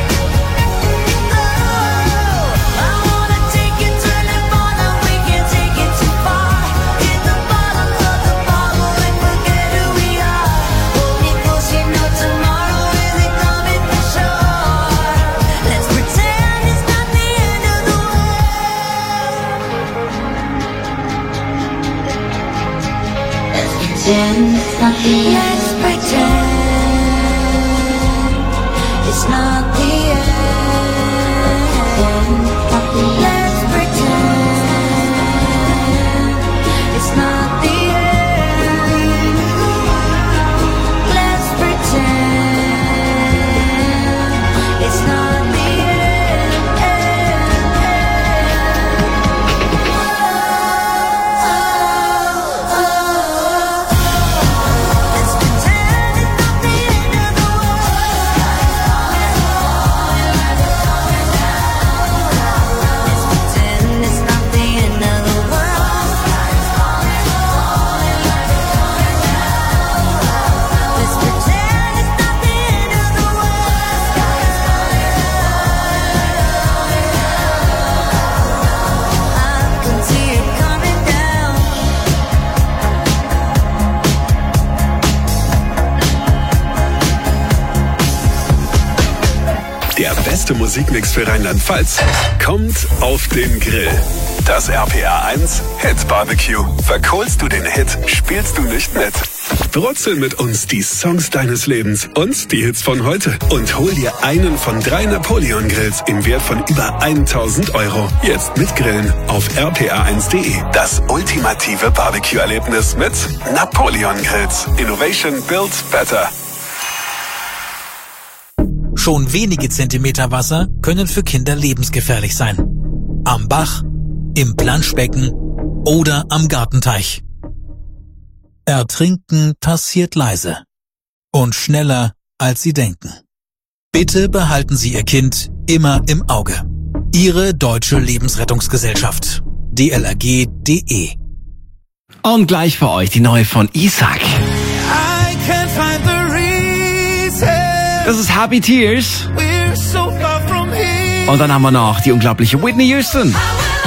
Oh, I wanna take you to Nirvana. We can't take it too far. Hit the bottom of the bottle and forget who we are. Hold me close, you know tomorrow isn't coming for sure. Let's pretend it's not the end of the world. Let's pretend it's not the end. Let's pretend it's not the end. Let's pretend it's not the end. Let's pretend it's not the Der beste Musikmix für Rheinland-Pfalz kommt auf den Grill. Das RPR 1 Hit Barbecue. Verkohlst du den Hit, spielst du nicht mit. Brutzel mit uns die Songs deines Lebens und die Hits von heute. Und hol dir einen von 3 Napoleon-Grills im Wert von über 1.000 €. Jetzt mit Grillen auf rpr1.de. Das ultimative Barbecue-Erlebnis mit Napoleon-Grills. Innovation builds better. Schon wenige Zentimeter Wasser können für Kinder lebensgefährlich sein. Am Bach, im Planschbecken oder am Gartenteich. Ertrinken passiert leise und schneller, als Sie denken. Bitte behalten Sie Ihr Kind immer im Auge. Ihre Deutsche Lebensrettungsgesellschaft, DLRG.de. Und gleich für euch die neue von Isaac. I can't find the reason. Das ist Happy Tears. We're so far from here. Und dann haben wir noch die unglaubliche Whitney Houston.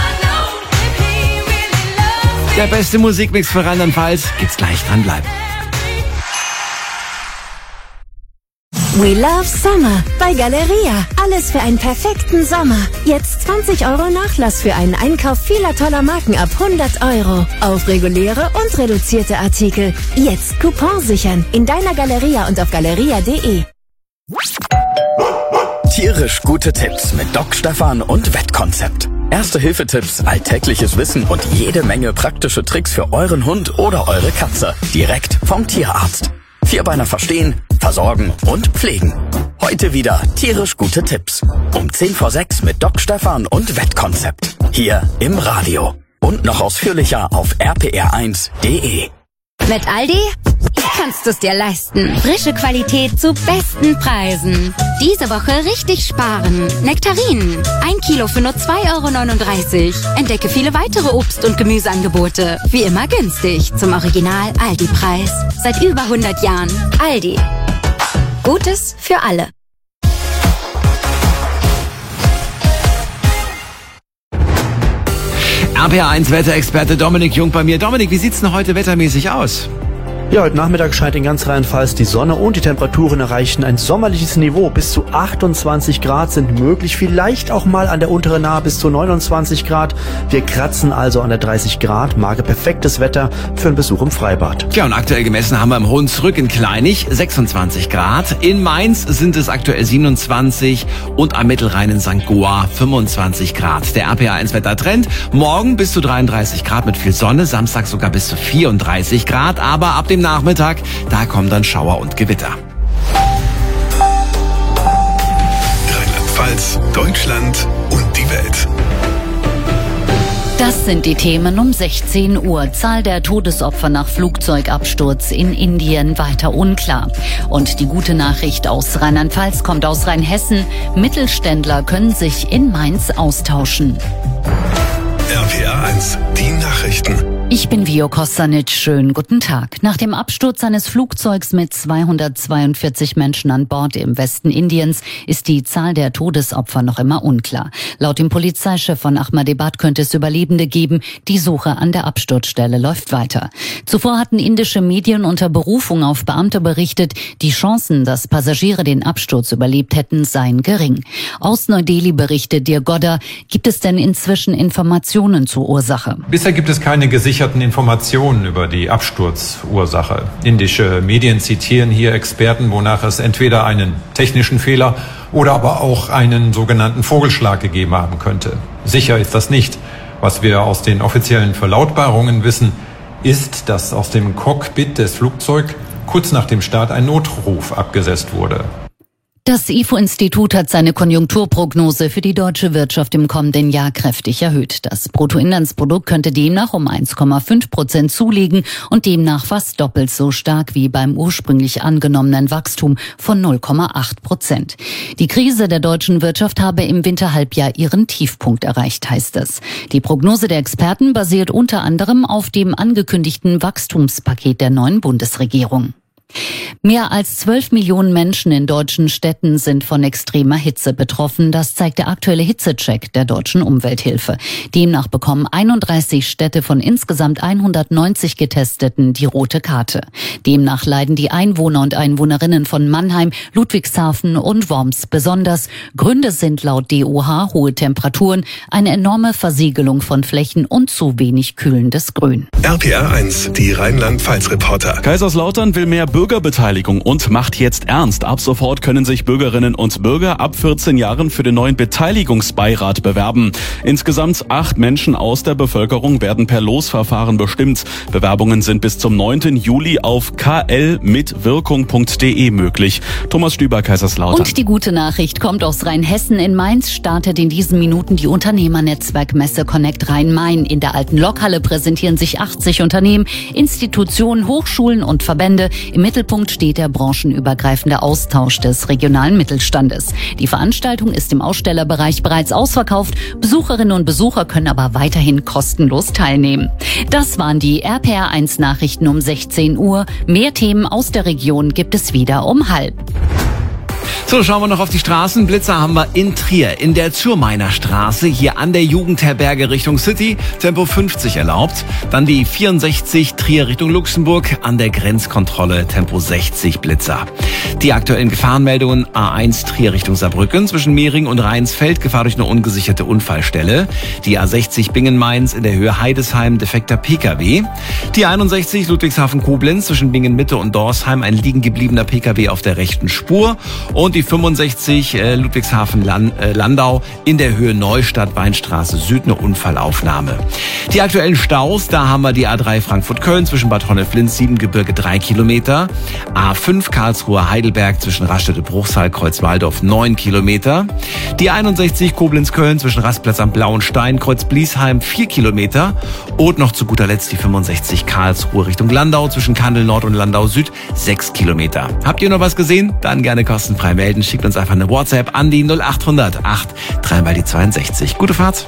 Der beste Musikmix für Rheinland-Pfalz. Gibt's gleich, dranbleiben. We love Summer bei Galeria. Alles für einen perfekten Sommer. Jetzt 20 € Nachlass für einen Einkauf vieler toller Marken ab 100 € auf reguläre und reduzierte Artikel. Jetzt Coupon sichern in deiner Galeria und auf galeria.de. Tierisch gute Tipps mit Doc Stefan und Wettkonzept. Erste-Hilfe-Tipps, alltägliches Wissen und jede Menge praktische Tricks für euren Hund oder eure Katze. Direkt vom Tierarzt. Vierbeiner verstehen, versorgen und pflegen. Heute wieder tierisch gute Tipps. Um 5:10 mit Doc Stefan und Wettkonzept. Hier im Radio. Und noch ausführlicher auf rpr1.de. Mit Aldi kannst du es dir leisten. Frische Qualität zu besten Preisen. Diese Woche richtig sparen. Nektarinen. 1 Kilo für nur 2,39 €. Entdecke viele weitere Obst- und Gemüseangebote. Wie immer günstig. Zum Original Aldi-Preis. Seit über 100 Jahren. Aldi. Gutes für alle. RPR1 Wetterexperte Dominik Jung bei mir. Dominik, wie sieht's denn heute wettermäßig aus? Ja, heute Nachmittag scheint in ganz Rheinland-Pfalz die Sonne und die Temperaturen erreichen ein sommerliches Niveau. Bis zu 28 Grad sind möglich, vielleicht auch mal an der unteren Nahe bis zu 29 Grad. Wir kratzen also an der 30 Grad Marke. Perfektes Wetter für einen Besuch im Freibad. Ja, und aktuell gemessen haben wir im Hohenzrück in Kleinig 26 Grad. In Mainz sind es aktuell 27 und am Mittelrhein in St. Goar 25 Grad. Der RPR1 Wettertrend. Morgen bis zu 33 Grad mit viel Sonne, Samstag sogar bis zu 34 Grad, aber ab dem Nachmittag, da kommen dann Schauer und Gewitter. Rheinland-Pfalz, Deutschland und die Welt. Das sind die Themen um 16 Uhr. Zahl der Todesopfer nach Flugzeugabsturz in Indien weiter unklar. Und die gute Nachricht aus Rheinland-Pfalz kommt aus Rheinhessen. Mittelständler können sich in Mainz austauschen. RPR1, die Nachrichten. Ich bin Vio Kostanic. Schönen guten Tag. Nach dem Absturz eines Flugzeugs mit 242 Menschen an Bord im Westen Indiens ist die Zahl der Todesopfer noch immer unklar. Laut dem Polizeichef von Ahmedabad könnte es Überlebende geben. Die Suche an der Absturzstelle läuft weiter. Zuvor hatten indische Medien unter Berufung auf Beamte berichtet, die Chancen, dass Passagiere den Absturz überlebt hätten, seien gering. Aus Neu-Delhi berichtet Dir Godda. Gibt es denn inzwischen Informationen zur Ursache? Bisher gibt es keine gesicherten Informationen über die Absturzursache. Indische Medien zitieren hier Experten, wonach es entweder einen technischen Fehler oder aber auch einen sogenannten Vogelschlag gegeben haben könnte. Sicher ist das nicht. Was wir aus den offiziellen Verlautbarungen wissen, ist, dass aus dem Cockpit des Flugzeugs kurz nach dem Start ein Notruf abgesetzt wurde. Das IFO-Institut hat seine Konjunkturprognose für die deutsche Wirtschaft im kommenden Jahr kräftig erhöht. Das Bruttoinlandsprodukt könnte demnach um 1,5% zulegen und demnach fast doppelt so stark wie beim ursprünglich angenommenen Wachstum von 0,8%. Die Krise der deutschen Wirtschaft habe im Winterhalbjahr ihren Tiefpunkt erreicht, heißt es. Die Prognose der Experten basiert unter anderem auf dem angekündigten Wachstumspaket der neuen Bundesregierung. Mehr als 12 Millionen Menschen in deutschen Städten sind von extremer Hitze betroffen. Das zeigt der aktuelle Hitzecheck der Deutschen Umwelthilfe. Demnach bekommen 31 Städte von insgesamt 190 Getesteten die rote Karte. Demnach leiden die Einwohner und Einwohnerinnen von Mannheim, Ludwigshafen und Worms besonders. Gründe sind laut DOH hohe Temperaturen, eine enorme Versiegelung von Flächen und zu wenig kühlendes Grün. RPR1, die Rheinland-Pfalz-Reporter. Kaiserslautern will mehr Bürgerbeteiligung und macht jetzt ernst. Ab sofort können sich Bürgerinnen und Bürger ab 14 Jahren für den neuen Beteiligungsbeirat bewerben. Insgesamt 8 Menschen aus der Bevölkerung werden per Losverfahren bestimmt. Bewerbungen sind bis zum 9. Juli auf klmitwirkung.de möglich. Thomas Stüber, Kaiserslautern. Und die gute Nachricht kommt aus Rheinhessen. In Mainz startet in diesen Minuten die Unternehmernetzwerkmesse Connect Rhein-Main. In der alten Lokhalle präsentieren sich 80 Unternehmen, Institutionen, Hochschulen und Verbände. Im Mittelpunkt steht der branchenübergreifende Austausch des regionalen Mittelstandes. Die Veranstaltung ist im Ausstellerbereich bereits ausverkauft. Besucherinnen und Besucher können aber weiterhin kostenlos teilnehmen. Das waren die RPR1 Nachrichten um 16 Uhr. Mehr Themen aus der Region gibt es wieder um 12:30. So, schauen wir noch auf die Straßen. Blitzer haben wir in Trier, in der Zürmeiner Straße, hier an der Jugendherberge Richtung City, Tempo 50 erlaubt. Dann die 64 Trier Richtung Luxemburg, an der Grenzkontrolle Tempo 60 Blitzer. Die aktuellen Gefahrenmeldungen: A1 Trier Richtung Saarbrücken, zwischen Mehring und Rheinsfeld, Gefahr durch eine ungesicherte Unfallstelle. Die A60 Bingen-Mainz in der Höhe Heidesheim, defekter PKW. Die 61 Ludwigshafen-Koblenz, zwischen Bingen-Mitte und Dorsheim, ein liegen gebliebener PKW auf der rechten Spur. Und die 65 Ludwigshafen-Landau in der Höhe Neustadt-Weinstraße Süd, eine Unfallaufnahme. Die aktuellen Staus, da haben wir die A3 Frankfurt-Köln zwischen Bad Honneflins, Siebengebirge 3 Kilometer. A5 Karlsruhe-Heidelberg zwischen Raststätte-Bruchsal, Kreuzwaldorf 9 Kilometer. Die 61 Koblenz-Köln zwischen Rastplatz am Blauen Stein, Kreuz-Bliesheim 4 Kilometer. Und noch zu guter Letzt die 65 Karlsruhe Richtung Landau zwischen Kandel Nord und Landau Süd 6 Kilometer. Habt ihr noch was gesehen? Dann gerne kostenfrei melden. Schickt uns einfach eine WhatsApp an die 0800 8 3 mal die 62. Gute Fahrt.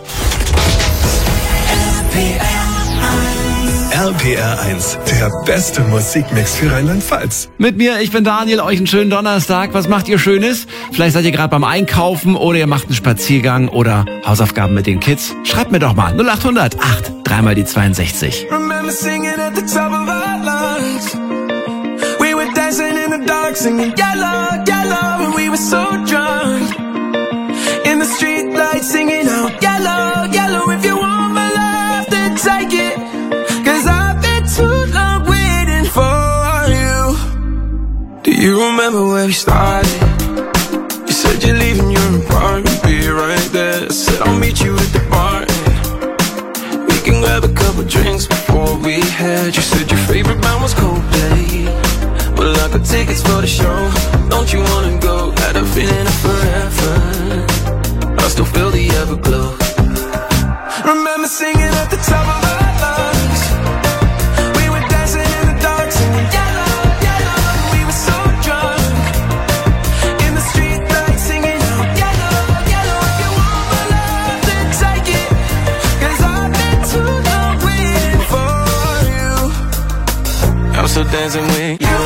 RPR 1, der beste Musikmix für Rheinland-Pfalz. Mit mir, ich bin Daniel, euch einen schönen Donnerstag. Was macht ihr Schönes? Vielleicht seid ihr gerade beim Einkaufen oder ihr macht einen Spaziergang oder Hausaufgaben mit den Kids. Schreibt mir doch mal 0800 8 3 mal die 62. Remember singing at the top of our lungs. We were dancing in the dark, singing yellow, yellow, and we were so drunk. In the street lights, singing out yellow, yellow. If you want my love, then take it. 'Cause I've been too long waiting for you. Do you remember where we started? You said you're leaving your apartment, be right there. I said I'll meet you at the bar. We can grab a couple drinks before we head. You said your favorite band was Coldplay. Well, I got tickets for the show. Don't you wanna go? Had a feeling of forever. I still feel the everglow. Remember singing at the top of our lungs. We were dancing in the dark, singing yellow, yellow. We were so drunk. In the street lights, singing out yellow, yellow. If you want my love, then take it. 'Cause I've been too long waiting for you. I'm still dancing with you.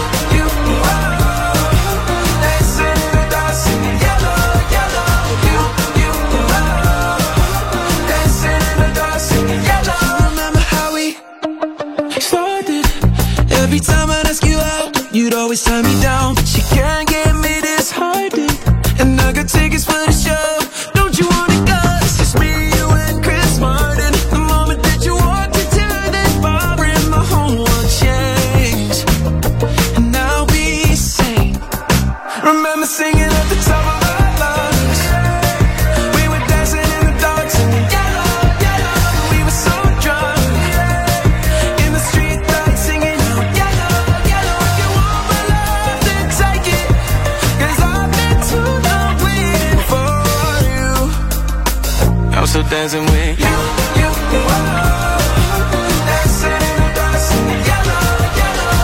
Every time I ask you out, you'd always turn me down. But you can't get me disheartened. And I got tickets for the show. Don't you wanna go? It's just me, you and Chris Martin. The moment that you walked into this bar, and my whole world changed. And I'll be sane. Remember singing at the top of our lungs. We were dancing in the dark, singing yellow, yellow. We were so drunk. In the street lights, singing out yellow, yellow. If you want my love, then take it. 'Cause I've been too long waiting for you. I'm still dancing with you. Dancing in the dark, singing yellow, yellow.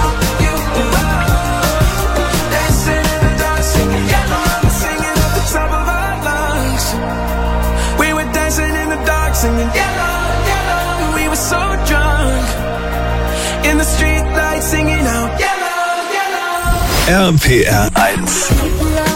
Dancing in the dark, singing yellow. Singing at the top of our lungs. We were dancing in the dark, singing yellow, yellow. We were so drunk. In the street lights, singing out yellow, yellow. RPR 1.